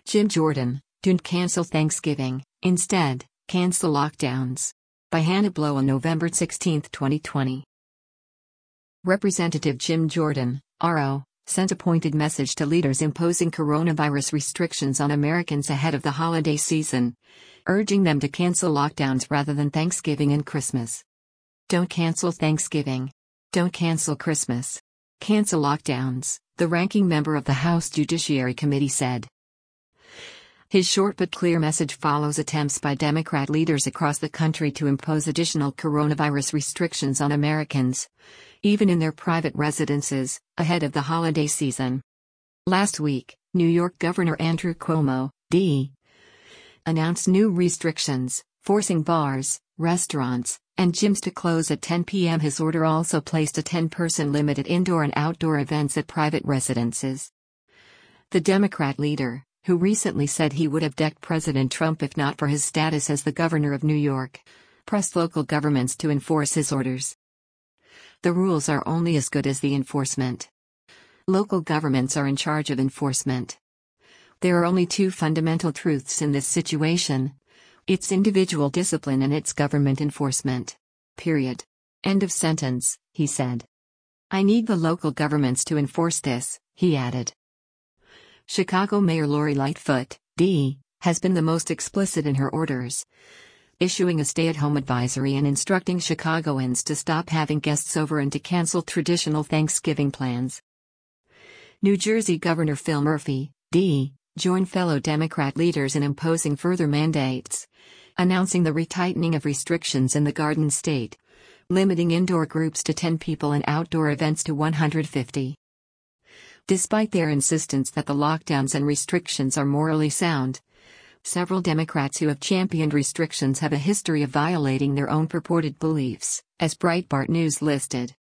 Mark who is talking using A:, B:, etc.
A: Jim Jordan, "Don't cancel Thanksgiving, instead, cancel lockdowns." By Hannah Blow on November 16, 2020. Representative Jim Jordan, RO, sent a pointed message to leaders imposing coronavirus restrictions on Americans ahead of the holiday season, urging them to cancel lockdowns rather than Thanksgiving and Christmas. Don't cancel Thanksgiving. Don't cancel Christmas. Cancel lockdowns, the ranking member of the House Judiciary Committee said. His short but clear message follows attempts by Democrat leaders across the country to impose additional coronavirus restrictions on Americans, even in their private residences, ahead of the holiday season. Last week, New York Governor Andrew Cuomo, D. announced new restrictions, forcing bars, restaurants, and gyms to close at 10 p.m. His order also placed a 10-person limit at indoor and outdoor events at private residences. The Democrat leader, who recently said he would have decked President Trump if not for his status as the governor of New York, pressed local governments to enforce his orders. The rules are only as good as the enforcement. Local governments are in charge of enforcement. There are only two fundamental truths in this situation. It's individual discipline and it's government enforcement. Period. End of sentence, he said. I need the local governments to enforce this, he added. Chicago Mayor Lori Lightfoot, D., has been the most explicit in her orders, issuing a stay-at-home advisory and instructing Chicagoans to stop having guests over and to cancel traditional Thanksgiving plans. New Jersey Governor Phil Murphy, D., joined fellow Democrat leaders in imposing further mandates, announcing the retightening of restrictions in the Garden State, limiting indoor groups to 10 people and outdoor events to 150. Despite their insistence that the lockdowns and restrictions are morally sound, several Democrats who have championed restrictions have a history of violating their own purported beliefs, as Breitbart News listed.